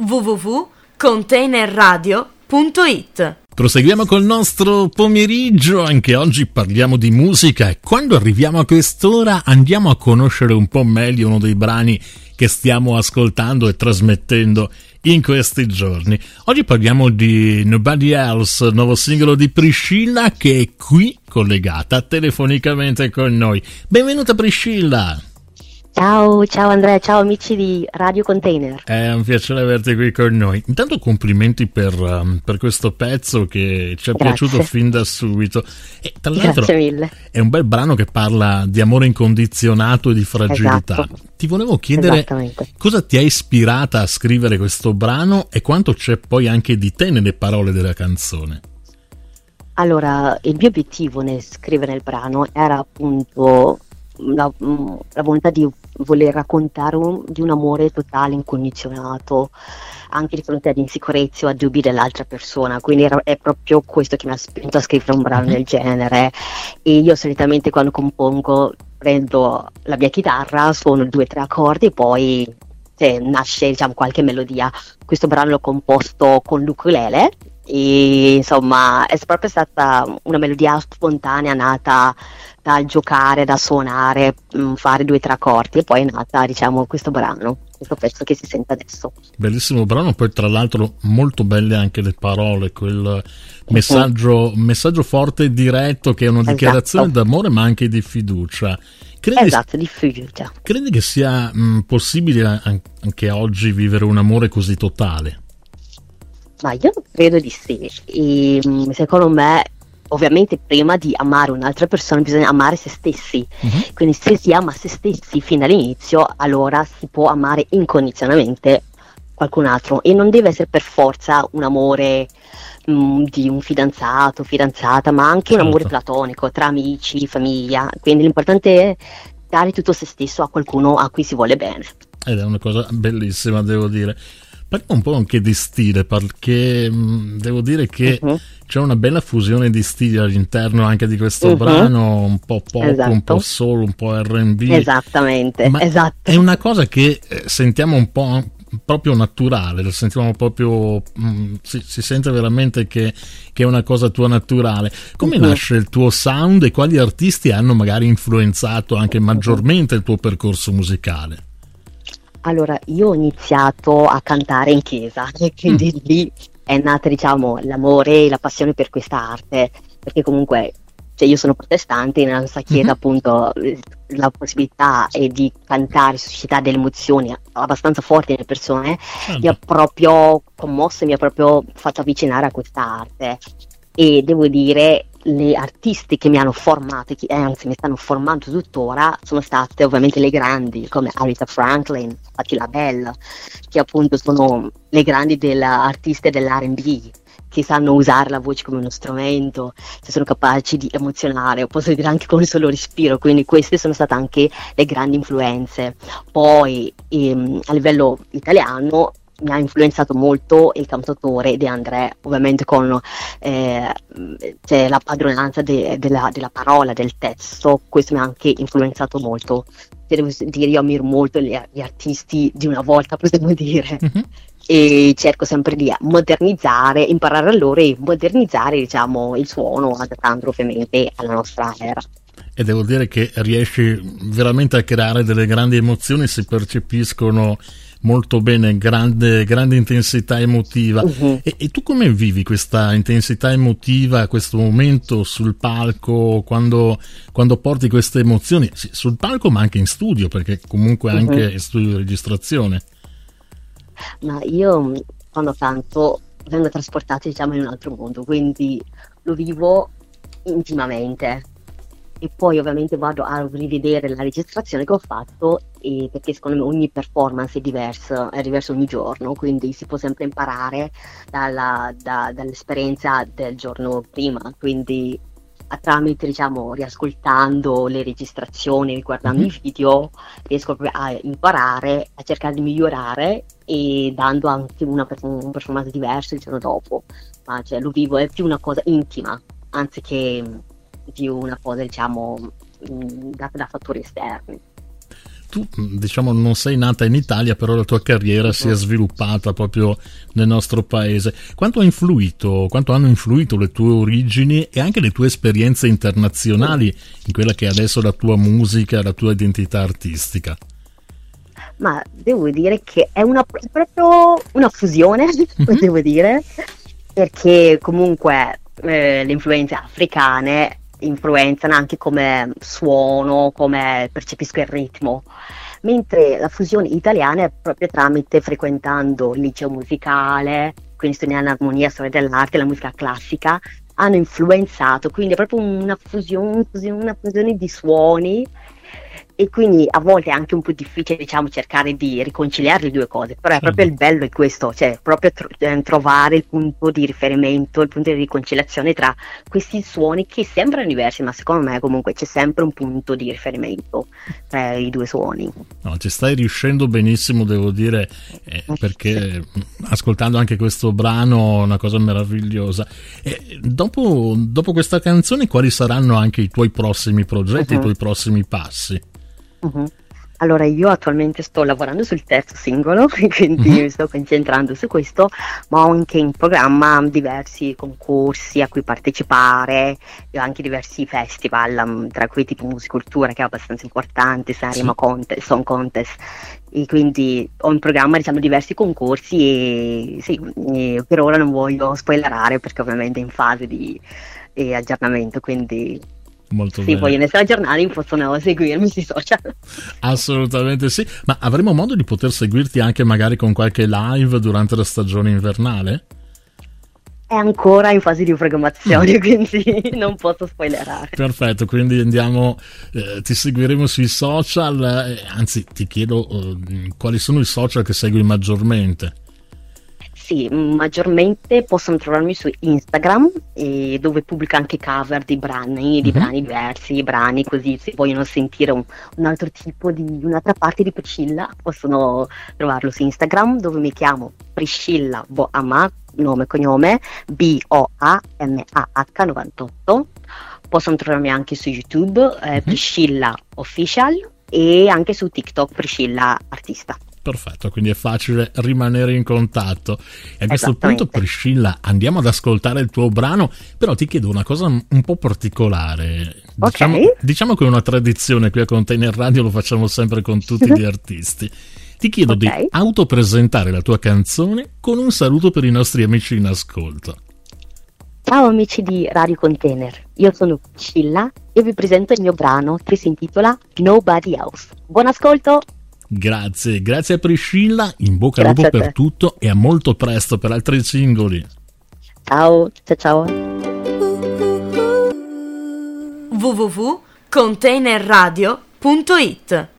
www.containerradio.it. Proseguiamo col nostro pomeriggio, anche oggi parliamo di musica e quando arriviamo a quest'ora andiamo a conoscere un po' meglio uno dei brani che stiamo ascoltando e trasmettendo in questi giorni. Oggi parliamo di Nobody Else, nuovo singolo di Priscilla che è qui collegata telefonicamente con noi. Benvenuta Priscilla! Ciao Andrea, ciao amici di Radio Container. È un piacere averti qui con noi. Intanto complimenti per questo pezzo che ci è piaciuto fin da subito. E tra l'altro Grazie mille. È un bel brano che parla di amore incondizionato e di fragilità. Esatto. Ti volevo chiedere cosa ti ha ispirata a scrivere questo brano e quanto c'è poi anche di te nelle parole della canzone. Allora, il mio obiettivo nel scrivere il brano era appunto la volontà di voler raccontare di un amore totale, incondizionato, anche di fronte ad insicurezze o a dubbi dell'altra persona, quindi è proprio questo che mi ha spinto a scrivere un brano del genere. E io solitamente quando compongo prendo la mia chitarra, suono 2 o 3 accordi e poi nasce, diciamo, qualche melodia. Questo brano l'ho composto con l'ukulele e insomma è proprio stata una melodia spontanea, nata dal giocare, da suonare, fare 2 o 3 accordi e poi è nata, diciamo, questo brano, questo pezzo che si sente adesso. Bellissimo brano, poi tra l'altro molto belle anche le parole, quel messaggio forte e diretto che è una dichiarazione d'amore ma anche di fiducia. Di fiducia. Credi che sia possibile anche oggi vivere un amore così totale? Ma io credo di sì, e secondo me ovviamente prima di amare un'altra persona bisogna amare se stessi, quindi se si ama se stessi fin dall'inizio allora si può amare incondizionatamente qualcun altro e non deve essere per forza un amore di un fidanzato, fidanzata, ma anche un amore platonico tra amici, famiglia, quindi l'importante è dare tutto se stesso a qualcuno a cui si vuole bene. Ed è una cosa bellissima, devo dire. Parliamo un po' anche di stile, perché devo dire che c'è una bella fusione di stili all'interno anche di questo brano, un po' pop, un po' soul, un po' R&B. Esattamente, ma è una cosa che sentiamo un po' proprio naturale, lo sentiamo proprio, si sente veramente che è una cosa tua naturale. Come nasce il tuo sound e quali artisti hanno magari influenzato anche maggiormente il tuo percorso musicale? Allora, io ho iniziato a cantare in chiesa e quindi lì è nata, diciamo, l'amore e la passione per questa arte, perché comunque io sono protestante, nella nostra chiesa appunto la possibilità è di cantare, suscitare delle emozioni abbastanza forti nelle persone, mi ha proprio commosso e mi ha proprio fatto avvicinare a questa arte. E devo dire, le artiste che mi hanno formato, anzi mi stanno formando tuttora, sono state ovviamente le grandi come Aretha Franklin, Patti LaBelle, che appunto sono le grandi artiste dell'R&B, che sanno usare la voce come uno strumento, se sono capaci di emozionare, posso dire anche con il solo respiro, quindi queste sono state anche le grandi influenze. Poi a livello italiano mi ha influenzato molto il cantautore De André, ovviamente con la padronanza della parola, del testo, questo mi ha anche influenzato molto. Devo dire, io ammiro molto gli artisti di una volta, possiamo dire, e cerco sempre di modernizzare, imparare a loro e modernizzare, diciamo, il suono, adattandolo ovviamente alla nostra era. E devo dire che riesci veramente a creare delle grandi emozioni, si percepiscono molto bene, grande intensità emotiva. E tu come vivi questa intensità emotiva, questo momento sul palco, quando porti queste emozioni, sì, sul palco ma anche in studio, perché comunque anche in studio di registrazione? Ma io quando canto vengo trasportato, diciamo, in un altro mondo, quindi lo vivo intimamente. E poi ovviamente vado a rivedere la registrazione che ho fatto, perché secondo me ogni performance è diverso ogni giorno, quindi si può sempre imparare dall'esperienza del giorno prima, quindi tramite, diciamo, riascoltando le registrazioni, riguardando i video, riesco a imparare, a cercare di migliorare e dando anche un performance diverso il giorno dopo, ma lo vivo, è più una cosa intima anziché di una cosa, diciamo, data da fattori esterni. tu diciamo non sei nata in Italia, però la tua carriera si è sviluppata proprio nel nostro paese. Quanto hanno influito le tue origini e anche le tue esperienze internazionali in quella che è adesso la tua musica, la tua identità artistica? Ma devo dire che è proprio una fusione, devo dire, perché comunque le influenze africane influenzano anche come suono, come percepisco il ritmo, mentre la fusione italiana è proprio tramite frequentando il liceo musicale, quindi studiando armonia, storia dell'arte, la musica classica, hanno influenzato, quindi è proprio una fusione di suoni. E quindi a volte è anche un po' difficile, diciamo, cercare di riconciliare le due cose, però è proprio il bello è questo, cioè proprio trovare il punto di riferimento, il punto di riconciliazione tra questi suoni che sembrano diversi, ma secondo me comunque c'è sempre un punto di riferimento tra i due suoni. No, ci stai riuscendo benissimo, devo dire, perché ascoltando anche questo brano è una cosa meravigliosa. Dopo questa canzone, quali saranno anche i tuoi prossimi progetti, i tuoi prossimi passi? Allora, io attualmente sto lavorando sul terzo singolo, quindi mi sto concentrando su questo, ma ho anche in programma diversi concorsi a cui partecipare, e anche diversi festival, tra cui tipo Musicultura, che è abbastanza importante, Sanremo Song Contest, e quindi ho in programma, diciamo, diversi concorsi e per ora non voglio spoilerare perché ovviamente è in fase di aggiornamento, quindi... Molto sì, bene. vogliono essere aggiornati, possono seguirmi sui social. Assolutamente sì, ma avremo modo di poter seguirti anche magari con qualche live durante la stagione invernale? È ancora in fase di programmazione, quindi non posso spoilerare. Perfetto, quindi andiamo, ti seguiremo sui social, anzi ti chiedo quali sono i social che segui maggiormente? Sì, maggiormente possono trovarmi su Instagram, dove pubblico anche cover di brani diversi, brani così, se vogliono sentire un altro tipo di un'altra parte di Priscilla, possono trovarlo su Instagram, dove mi chiamo Priscilla Boamah, nome e cognome, BOAMAH 98. Possono trovarmi anche su YouTube, Priscilla Official, e anche su TikTok, Priscilla Artista. Perfetto, quindi è facile rimanere in contatto. E a questo punto, Priscilla, andiamo ad ascoltare il tuo brano, però ti chiedo una cosa un po' particolare. Diciamo che è una tradizione qui a Container Radio, lo facciamo sempre con tutti gli artisti. Ti chiedo di autopresentare la tua canzone con un saluto per i nostri amici in ascolto. Ciao amici di Radio Container, io sono Priscilla e vi presento il mio brano che si intitola Nobody Else. Buon ascolto! Grazie a Priscilla, in bocca al lupo per tutto e a molto presto per altri singoli. Ciao. www.containerradio.it